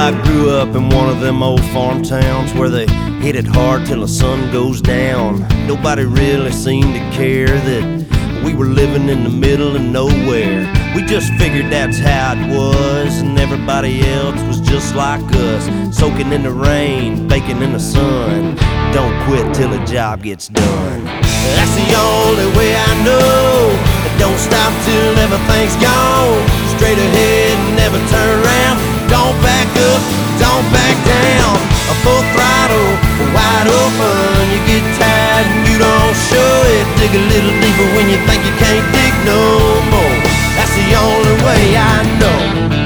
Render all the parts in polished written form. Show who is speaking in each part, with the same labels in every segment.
Speaker 1: I grew up in one of them old farm towns where they hit it hard till the sun goes down. Nobody really seemed to care that we were living in the middle of nowhere. We just figured that's how it was, and everybody else was just like us, soaking in the rain, baking in the sun. Don't quit till the job gets done. That's the only way I know. Don't stop till everything's gone. Straight ahead, never turn around. Don't back up, don't back down. A full throttle, wide open. You get tired and you don't show it. Dig a little deeper when you think you can't dig no more. That's the only way I know.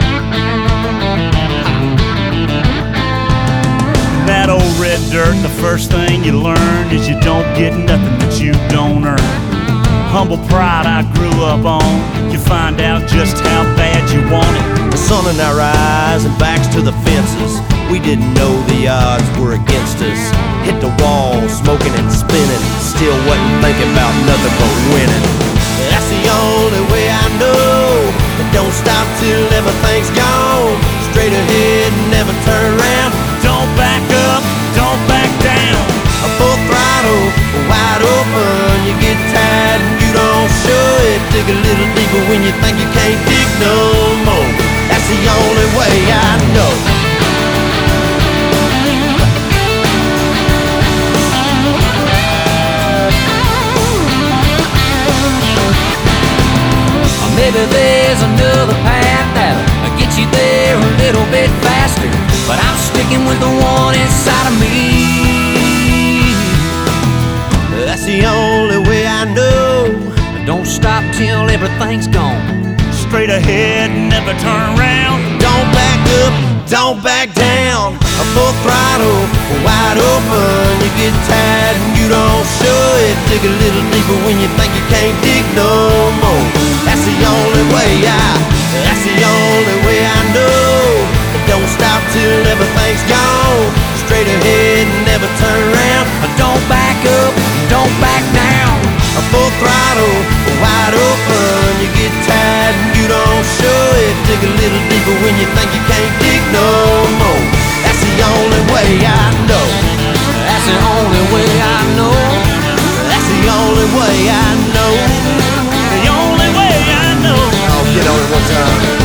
Speaker 2: That old red dirt, the first thing you learn is you don't get nothing that you don't earn. Humble pride I grew up on. You find out just how bad you want it.
Speaker 1: The sun in our eyes and backs to the fences. We didn't know the odds were against us. Hit the wall, smoking and spinning. Still wasn't thinking about nothing but winning. That's the only way I know. But don't stop till everything's gone. Straight ahead, never turn around.
Speaker 2: Don't back up, don't back down.
Speaker 1: A full throttle, wide open. You get tired and you don't show it. Dig a little deeper when you think you can't dig no more. That's the only way I know.
Speaker 3: Maybe there's another path that'll get you there a little bit faster, but I'm sticking with the one inside of me.
Speaker 1: That's the only way I know.
Speaker 3: Don't stop till everything's gone.
Speaker 2: Straight ahead, never turn around.
Speaker 1: Don't back up, don't back down. A full throttle, wide open. You get tired and you don't show it. Dig a little deeper when you think you can't dig no more. That's the only way that's the only way I know. Don't stop till everything's gone. Straight ahead and never turn around.
Speaker 3: Don't back up, don't back down.
Speaker 1: A full throttle, wide open. You get tired and you don't show it. Dig a little deeper when you think you can't dig no more. That's the only way I know.
Speaker 3: That's the only way I know.
Speaker 1: That's the only way I know.
Speaker 2: The only way I know.
Speaker 1: Oh, get on it one time.